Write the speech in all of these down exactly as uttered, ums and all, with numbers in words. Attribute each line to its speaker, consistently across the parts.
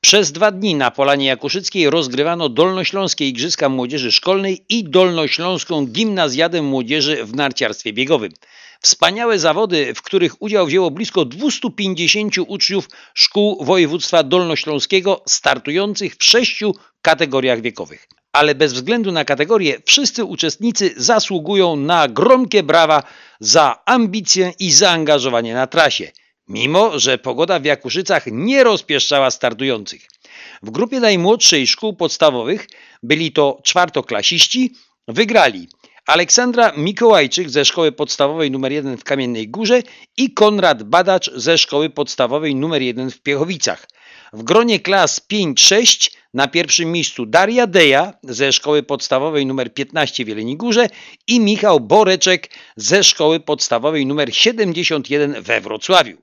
Speaker 1: Przez dwa dni na Polanie Jakuszyckiej rozgrywano Dolnośląskie Igrzyska Młodzieży Szkolnej i Dolnośląską Gimnazjadę Młodzieży w narciarstwie biegowym. Wspaniałe zawody, w których udział wzięło blisko dwieście pięćdziesiąt uczniów szkół województwa dolnośląskiego startujących w sześciu kategoriach wiekowych. Ale bez względu na kategorię wszyscy uczestnicy zasługują na gromkie brawa za ambicję i zaangażowanie na trasie, mimo że pogoda w Jakuszycach nie rozpieszczała startujących. W grupie najmłodszej szkół podstawowych byli to czwartoklasiści, wygrali Aleksandra Mikołajczyk ze szkoły podstawowej numer jeden w Kamiennej Górze i Konrad Badacz ze szkoły podstawowej numer jeden w Piechowicach. W gronie klas pięć sześć na pierwszym miejscu Daria Deja ze szkoły podstawowej nr piętnaście w Jeleniej Górze i Michał Boreczek ze szkoły podstawowej nr siedemdziesiąt jeden we Wrocławiu.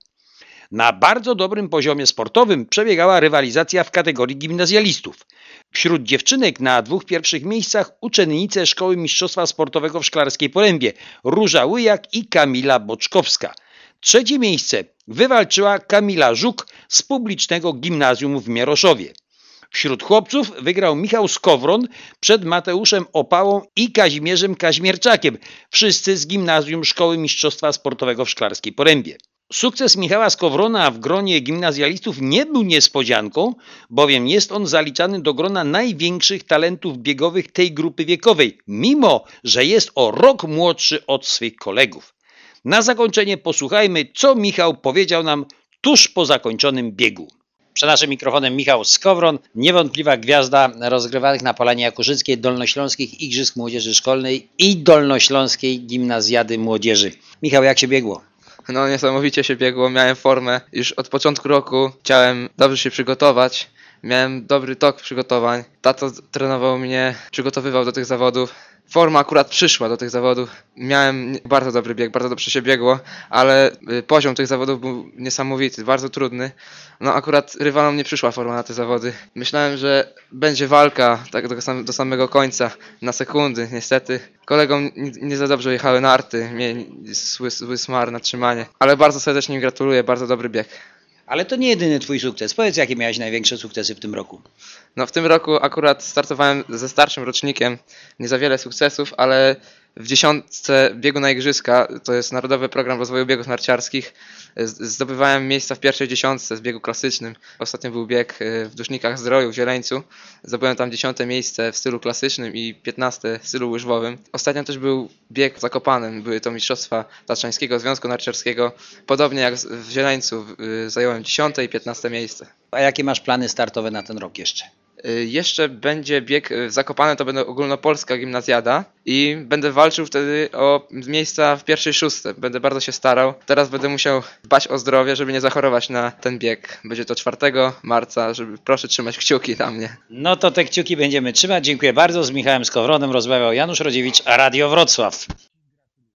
Speaker 1: Na bardzo dobrym poziomie sportowym przebiegała rywalizacja w kategorii gimnazjalistów. Wśród dziewczynek na dwóch pierwszych miejscach uczennice Szkoły Mistrzostwa Sportowego w Szklarskiej Porębie Róża Łyjak i Kamila Boczkowska. Trzecie miejsce wywalczyła Kamila Żuk z publicznego gimnazjum w Mieroszowie. Wśród chłopców wygrał Michał Skowron przed Mateuszem Opałą i Kazimierzem Kaźmierczakiem, wszyscy z gimnazjum Szkoły Mistrzostwa Sportowego w Szklarskiej Porębie. Sukces Michała Skowrona w gronie gimnazjalistów nie był niespodzianką, bowiem jest on zaliczany do grona największych talentów biegowych tej grupy wiekowej, mimo że jest o rok młodszy od swych kolegów. Na zakończenie posłuchajmy, co Michał powiedział nam tuż po zakończonym biegu. Przed naszym mikrofonem Michał Skowron, niewątpliwa gwiazda rozgrywanych na Polanie Jakuszyckiej Dolnośląskich Igrzysk Młodzieży Szkolnej i Dolnośląskiej Gimnazjady Młodzieży. Michał, jak się biegło?
Speaker 2: No niesamowicie się biegło, miałem formę. Już od początku roku chciałem dobrze się przygotować. Miałem dobry tok przygotowań. Tato trenował mnie, przygotowywał do tych zawodów. Forma akurat przyszła do tych zawodów. Miałem bardzo dobry bieg, bardzo dobrze się biegło, ale poziom tych zawodów był niesamowity, bardzo trudny. No akurat rywalom nie przyszła forma na te zawody. Myślałem, że będzie walka tak do, sam, do samego końca, na sekundy. Niestety kolegom nie, nie za dobrze jechały narty, mieli zły, zły smar na trzymanie. Ale bardzo serdecznie im gratuluję, bardzo dobry bieg.
Speaker 1: Ale to nie jedyny twój sukces. Powiedz, jakie miałeś największe sukcesy w tym roku?
Speaker 2: No w tym roku akurat startowałem ze starszym rocznikiem, nie za wiele sukcesów, ale w dziesiątce biegu na igrzyska, to jest Narodowy Program Rozwoju Biegów Narciarskich, zdobywałem miejsca w pierwszej dziesiątce z biegu klasycznym. Ostatnio był bieg w Dusznikach Zdroju w Zieleńcu. Zdobyłem tam dziesiąte miejsce w stylu klasycznym i piętnaste w stylu łyżwowym. Ostatnio też był bieg w Zakopanem, były to Mistrzostwa Tatrzańskiego Związku Narciarskiego. Podobnie jak w Zieleńcu zająłem dziesiąte i piętnaste miejsce.
Speaker 1: A jakie masz plany startowe na ten rok jeszcze?
Speaker 2: Jeszcze będzie bieg w Zakopanem, to będzie ogólnopolska gimnazjada i będę walczył wtedy o miejsca w pierwszej szóstce. Będę bardzo się starał. Teraz będę musiał dbać o zdrowie, żeby nie zachorować na ten bieg. Będzie to czwartego marca, żeby proszę trzymać kciuki na mnie.
Speaker 1: No to te kciuki będziemy trzymać. Dziękuję bardzo. Z Michałem Skowronem rozmawiał Janusz Rodziewicz, Radio Wrocław.